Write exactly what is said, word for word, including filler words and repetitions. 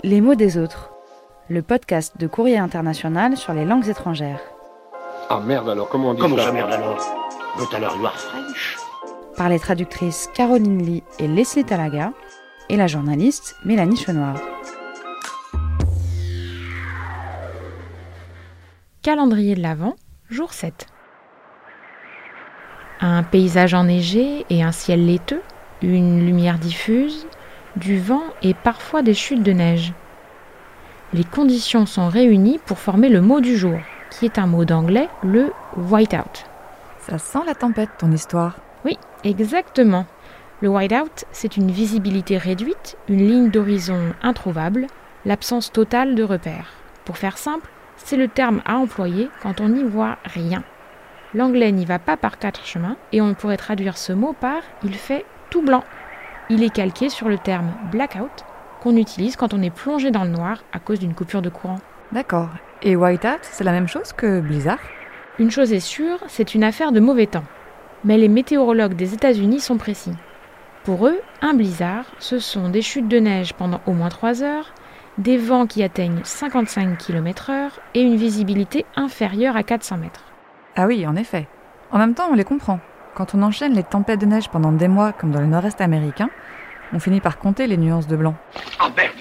Les mots des autres, le podcast de Courrier International sur les langues étrangères. Ah merde alors, comment on dit Comment ça ça merde alors? But alors you are French? Par les traductrices Caroline Lee et Leslie Talaga et la journaliste Mélanie Chenoir. Calendrier de l'Avent, jour sept. Un paysage enneigé et un ciel laiteux, une lumière diffuse, du vent et parfois des chutes de neige. Les conditions sont réunies pour former le mot du jour, qui est un mot d'anglais, le whiteout. Ça sent la tempête, ton histoire. Oui, exactement. Le whiteout, c'est une visibilité réduite, une ligne d'horizon introuvable, l'absence totale de repères. Pour faire simple, c'est le terme à employer quand on n'y voit rien. L'anglais n'y va pas par quatre chemins et on pourrait traduire ce mot par « il fait tout blanc ». Il est calqué sur le terme « blackout » qu'on utilise quand on est plongé dans le noir à cause d'une coupure de courant. D'accord. Et whiteout, c'est la même chose que blizzard? Une chose est sûre, c'est une affaire de mauvais temps. Mais les météorologues des États-Unis sont précis. Pour eux, un blizzard, ce sont des chutes de neige pendant au moins trois heures, des vents qui atteignent cinquante-cinq kilomètres heure et une visibilité inférieure à quatre cents mètres. Ah oui, en effet. En même temps, on les comprend. Quand on enchaîne les tempêtes de neige pendant des mois, comme dans le nord-est américain, on finit par compter les nuances de blanc. Ah merde!